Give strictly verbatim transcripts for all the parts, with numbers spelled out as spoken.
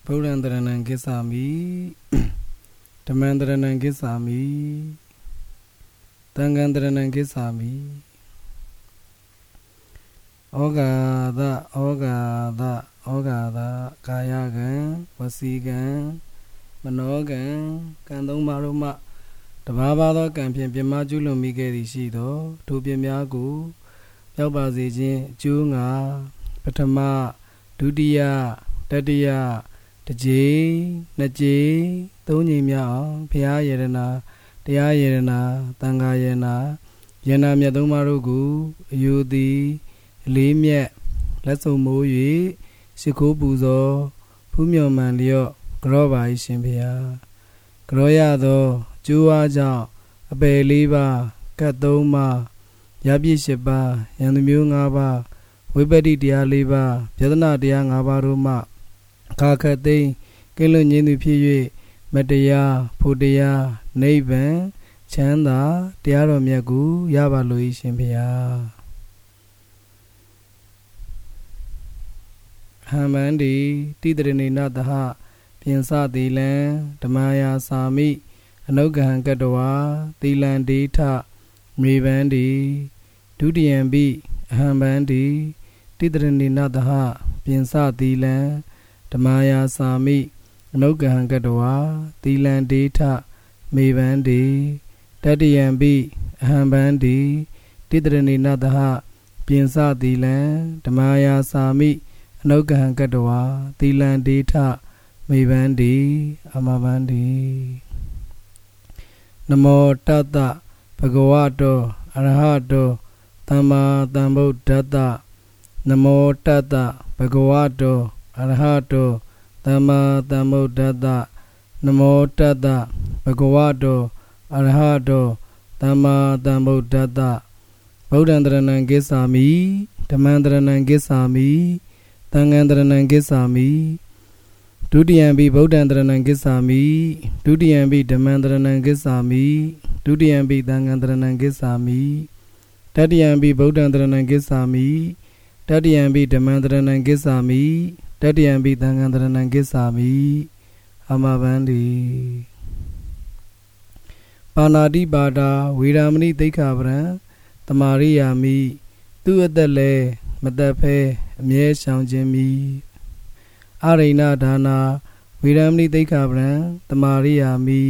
ဗုဒ္ဓံတရဏံကိစ္ဆာမိဓမ္မံတရဏံကိစ္ဆာမိသံဃံတရဏံကိစ္ဆာမိဩဃာသဩဃာသဩဃာသကာယကံဝစီကံမနောကံကံသုံးပါးတို့မှတဘာဘာသောကံဖြင့်ပြမကျူးလွန်မိခဲ့သည်ရှိသောထိုပြများကိုရောက်ပါစေခြင်းအကျိုးငါပထမဒုတိယတတိယတစ်ကြိမ်နှစ်ကြိမ်သုံးကြိမ်မြောက်အောင်ဘုရားယရနာတရားယရနာသံဃာယရနာယရနာမြတ်သုံးပါးတို့ကိုအယုသည်အလေးမြတ်လက်ဆုံမိုး၍ရှိခိုးပူဇော်ဖူးမြော်မှန်လျော့ကြောပါ၏ရှင်ဘုရားကြောရသောကျိုးအားကြောင့်အပယ်လေးပါးကတ်သုံးပါးရပြည့်ရှစ်ပါးယန္တမျိုးငါးပါးဝိပတ္တိတရားလေးပါးယတနာတရားငါးပါးတို့မှခါခတ်သိမ်းကင်းလွတ်ငြိမ်းသူဖြစ်၍မတရားဖို့တရားနိဗ္ဗာန်ချမ်းသာတရားတော်မြတ်ကိုရပါလို့၏ရှင်ဘုရားဟံမန္တိတိတရဏိနတဟပြင်စသီလံဓမ္မယာစာမိအနုဂဟံကတဝါသီလံဒေထမေဗန္တိဒုတိယံပိအဟံဗန္တိတိတရဏိနတဟပြင်စသီလံဓမ္မယာစာမိအနုဂဟံကတဝါသီလံဒေထမေဗန္တိတတိယံပိအဟံဗန္တိတိတရဏိနတဟပြင်စသီလံဓမ္မယာစာမိအနုဂဟံကတဝါသီလံဒေထမေဗန္တိအမဗန္တိနမောတတ္တဘဂဝတောအရဟတောသမ္မာသမ္ဗုဒ္ဓတ္တနမောတတ္တဘဂဝတောအရဟတောသမ္မာသမ္ဗုဒ္ဓတ္တနမောတတ္တဘဂဝတောအရဟတောသမ္မာသမ္ဗုဒ္ဓတ္တဗုဒ္ဓံတရဏံကိစ္ဆာမိဓမ္မံတရဏံကိစ္ဆာမိသံဃံတရဏံကိစ္ဆာမိဒုတိယံပိဗုဒ္ဓံတရဏံကိစ္ဆာမိဒုတိယံပိဓမ္မံတရဏံကိစ္ဆာမိဒုတိယံပိသံဃံတရဏံကိစ္ဆာမိတတိယံပိဗုဒ္ဓံတရဏံကိစ္ဆာမိတတိယံပိဓမ္မံတရဏံကိစ္ဆာမိတတိယံပိသံဃံတရဏံကိစ္ဆာမိအမဗန္တိပါဏာတိပါဒာဝေရမဏိသိက္ခာပရံတမာရိယာမိသူအသက်လဲမသက်ဖဲအမြဲရှောင်ခြင်းမိအရိဏဒါနာဝေရမဏိသိက္ခာပရံတမာရိယာမိ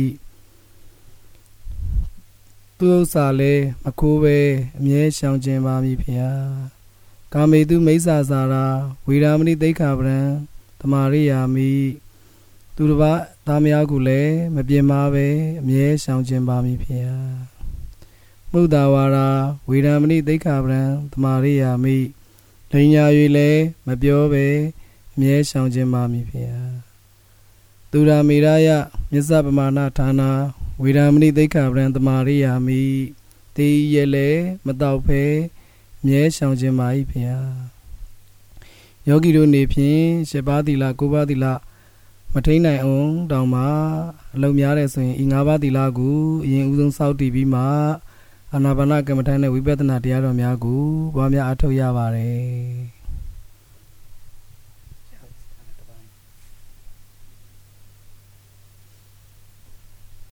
သူဥစ္စာလဲမခိုးပဲအမြဲရှောင်ခြင်းပါမိဖျားကာမေတုမိစ္ဆာစာရာဝေရမဏိသိက္ခာပရံတမာရိယာမိသူတစ်ပါးသားများကိုလည်းမပြင်းပါပဲအမြဲရှောင်ခြင်းပါမိဖျားမုဒ္ဒဝါရာဝေရမဏိသိက္ခာပရံတမာရိယာမိလိညာ၍လည်းမပြောပဲအမြဲရှောင်ခြင်းပါမိဖျားသူရာမေရယမြစ္ဆပမာဏဌာနာဝေရမဏိသိက္ခာပရံတမာရိယာမိတေရလည်းမတောက်ဖဲအမြဲရှောင်ခြင်းပါ၏ဖျားယောဂီတို့နေဖြင့်ရှစ်ပါးသီလကိုးပါးသီလမထိန်နိုင်အောင်တောင်မှအလုံးများတဲ့ဆိုရင်ဤငါးပါးသီလကိုအရင်ဦးဆုံးစောင့်တည်ပြီးမှအာနာပါနကမ္မဋ္ဌာန်းနဲ့ဝိပဿနာတရားတော်များကိုပွားများအားထုတ်ရပါတယ်